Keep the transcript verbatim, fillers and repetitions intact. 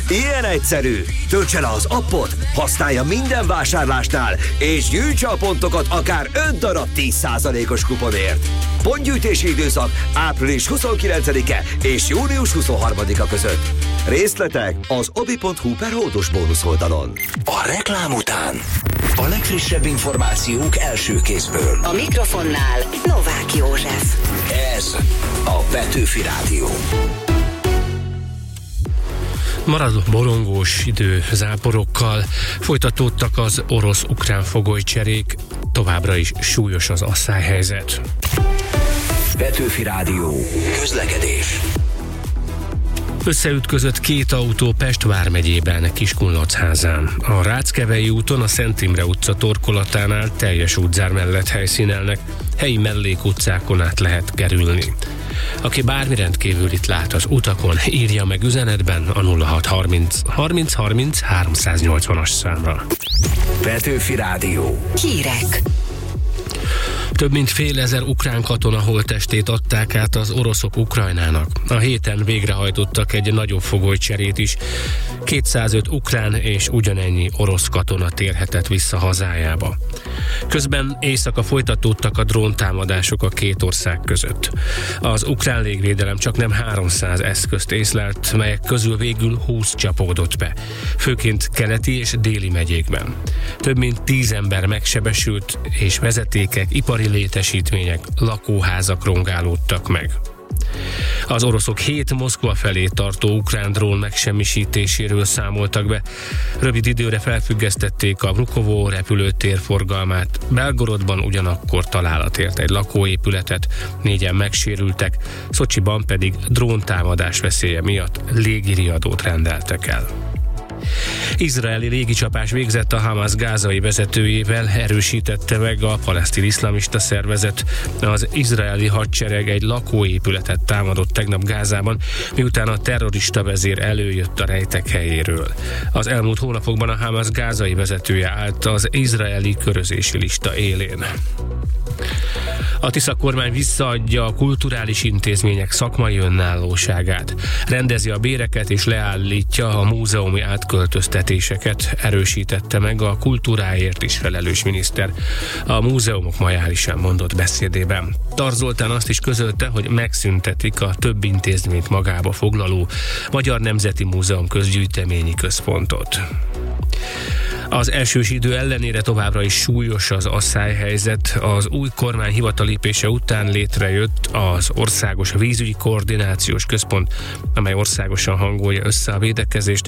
Ilyen egyszerű. Töltse le az appot, használja minden vásárlásnál, és gyűjtse a pontokat akár öt darab tíz százalékos kuponért. Pontgyűjtési időszak április huszonkilencedike és június huszonharmadika között. Részletek az obi pont hu per hódos bónusz oldalon. A reklám után a legfrissebb információk első kézből. A mikrofonnál Novák József. Ez a Petőfi Rádió. Marad borongós idő záporokkal, folytatódtak az orosz-ukrán fogolycserék, továbbra is súlyos az asszályhelyzet. Petőfi Rádió. Közlekedés. Összeütközött két autó Pest vármegyében, Kiskunlachházán. A Ráckevei úton a Szent Imre utca torkolatánál teljes útzár mellett helyszínelnek, helyi mellékutcákon át lehet kerülni. Aki bármi rendkívülit lát az utakon, írja meg üzenetben a nulla hat harminc harminc harminc háromszáznyolcvanas számra. Petőfi Rádió. Hírek. Több mint fél ezer ukrán katona holttestét adták át az oroszok Ukrajnának. A héten végrehajtottak egy nagyobb fogolycserét is. kétszázöt ukrán és ugyanennyi orosz katona térhetett vissza hazájába. Közben éjszaka folytatódtak a dróntámadások a két ország között. Az ukrán légvédelem csaknem háromszáz eszközt észlelt, melyek közül végül húsz csapódott be, főként keleti és déli megyékben. Több mint tíz ember megsebesült, és vezetékek, ipari létesítmények, lakóházak rongálódtak meg. Az oroszok hét Moszkva felé tartó ukrán drón megsemmisítéséről számoltak be. Rövid időre felfüggesztették a Vnukovo repülőtér forgalmát. Belgorodban ugyanakkor találat ért egy lakóépületet, négyen megsérültek, Szocsiban pedig dróntámadás veszélye miatt légiriadót rendeltek el. Izraeli légicsapás végzett a Hamas gázai vezetőjével, erősítette meg a palesztin iszlamista szervezet. Az izraeli hadsereg egy lakóépületet támadott tegnap Gázában, miután a terrorista vezér előjött a rejtek helyéről. Az elmúlt hónapokban a Hamas gázai vezetője állt az izraeli körözési lista élén. A Tisza kormány visszaadja a kulturális intézmények szakmai önállóságát, rendezi a béreket és leállítja a múzeumi átköltöztetéseket, erősítette meg a kultúráért is felelős miniszter a múzeumok majárisán mondott beszédében. Tar Zoltán azt is közölte, hogy megszüntetik a több intézményt magába foglaló Magyar Nemzeti Múzeum közgyűjteményi központot. Az esős idő ellenére továbbra is súlyos az asszályhelyzet. Az új kormány hivatalépése után létrejött az Országos Vízügyi Koordinációs Központ, amely országosan hangolja össze a védekezést.